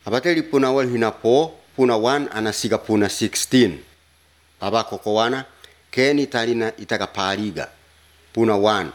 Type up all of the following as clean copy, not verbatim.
Abateli puna wal hinapo puna 1 anasiga puna 16. Abako kowana keni talina itaka paliga puna 1.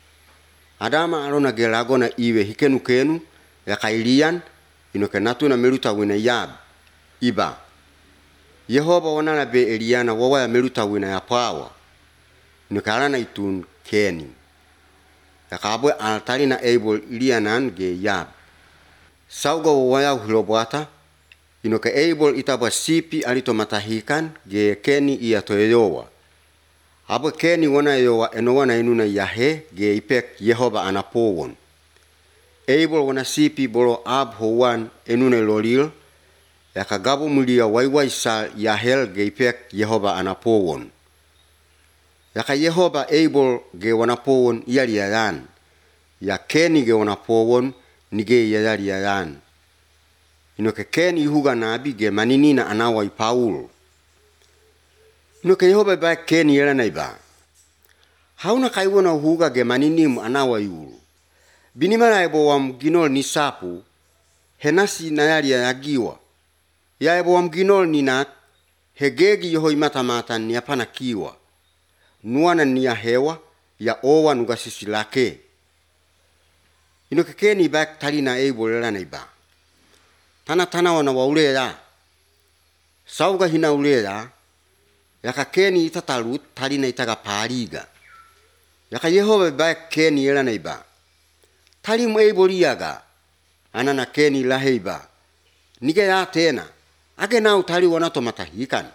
Adama alona gelagona iwe hikenu kenu ya kailian inoke natu na meluta wina yab iba. Yehova wanala be Eliana wawa ya meluta wina ya pawa. Inoke alana itun keni. Ya kabwe altali na able ilianan ge yab. Sauga wawaya hulobuata inoke able itaba sipi alito matahikan ge keni iya toyowa. Abo keni wana yowa enowana inuna yahe ge ipek Yehova anapowon. Able wana sipi bolo ab howan enuna lolil ya kagabu mulia waiwai sal yahel ge ipek Yehova anapowon. Yaka Yehova able ge wanapowon iyali yayan. Ya keni ge wanapowon nige yayali yayan. Inoke keni ihuga nabi ge maninina anawa Paul. Inoke Yehova ba keni yela naiba. Hauna kaiwona huga ge maninimu anawa yulu. Binimala ebo wa mginol ni sapu henasi nayali ya yagiwa. Ya ebo wa mginol ni nak hegegi yoho imata ni apana kiwa. Nuana ni ya hewa ya owa nugasisi lake. Inoke keni bak talina ebo lela naiba. Tana wana wa ulea. Sauga hina ulea. Yaka keni itatalut talina itaga pariga. Yaka Yehova bak keni lela naiba. Talimu ebo liaga. Anana keni laheiba. Nige ya tena. Age na utali wanato matahikan.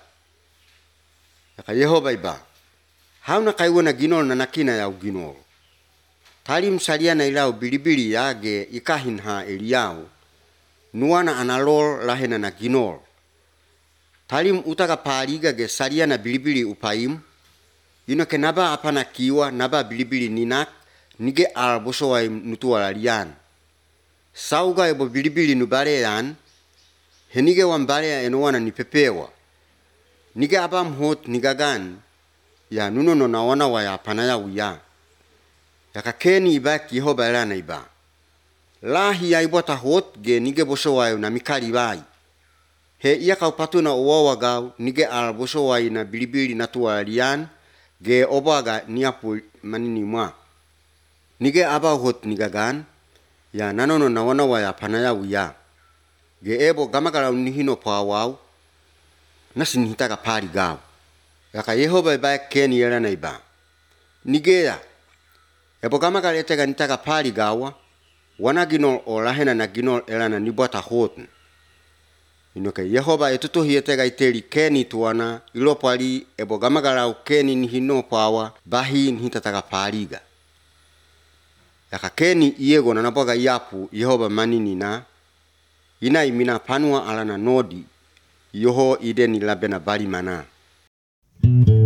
Yaka Yehova iba. Hauna kaiwana ginol na nakina ya uginol. Talim saliana ilau bilibili yage ikahinha Eliau. Nuana analol lahena na ginol. Talim utaka paliga ge saliana bilibili upaim. Inoke naba apana kiwa naba bilibili ninak. Nige alboso wa nutua lalian. Sauga ebo bilibili nubare yan. Henige wambare ya enowana ni pepewa. Nige abam hot nigagan. Ya nuno na wana wa ya panaya uya. Yaka keni ibaki Yehova elana iba. Lahi ya ibota hot ge nige boso wa na mikali bai. He iya kaupatu na uwawa gau nige alboso wa na bilibili natua lalian. Ge obaga niapu manini mwa. Nige aba hot nigagan. Ya nanono na wana wa ya panaya uya. Ge ebo gamagala unihino pawau. Nasi nihitaka pari gau. Yaka Yehova iba keni yela na iba. Nige ya. Ebo gamagala etega nitaka pari gawa. Wana ginol o lahena na ginol elana nibota hotn. Inoke Yehova etutuhi etega iteli keni tuana. Ilopali ebo gamagala u keni nihino pawa. Bahi nihitataka pariga. Yaka keni iego na naboga yapu Yehova manini na. Ina imina panua alana nodi. Yoho ide ni labena bali mana.